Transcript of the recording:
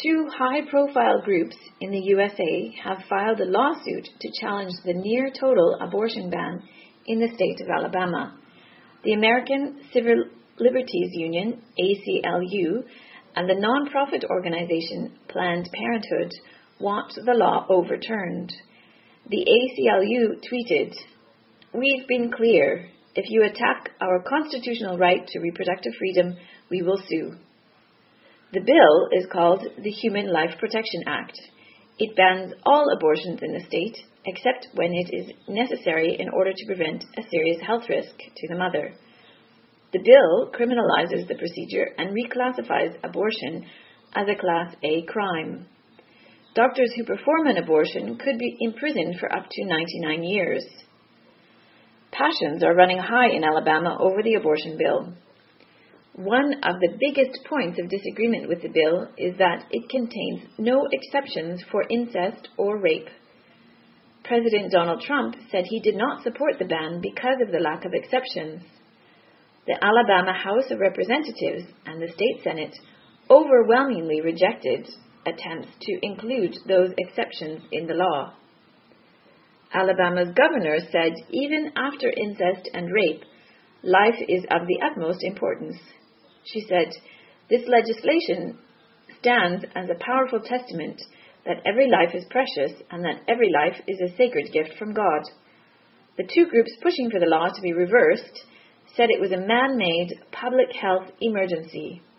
Two high-profile groups in the USA have filed a lawsuit to challenge the near-total abortion ban in the state of Alabama. The American Civil Liberties Union, ACLU, and the non-profit organization Planned Parenthood want the law overturned. The ACLU tweeted, "We've been clear. If you attack our constitutional right to reproductive freedom, we will sue." The bill is called the Human Life Protection Act. It bans all abortions in the state, except when it is necessary in order to prevent a serious health risk to the mother. The bill criminalizes the procedure and reclassifies abortion as a Class A crime. Doctors who perform an abortion could be imprisoned for up to 99 years. Passions are running high in Alabama over the abortion bill. One of the biggest points of disagreement with the bill is that it contains no exceptions for incest or rape. President Donald Trump said he did not support the ban because of the lack of exceptions. The Alabama House of Representatives and the state Senate overwhelmingly rejected attempts to include those exceptions in the law. Alabama's governor said even after incest and rape, life is of the utmost importance. She said, "This legislation stands as a powerful testament that every life is precious and that every life is a sacred gift from God." The two groups pushing for the law to be reversed said it was a man-made public health emergency.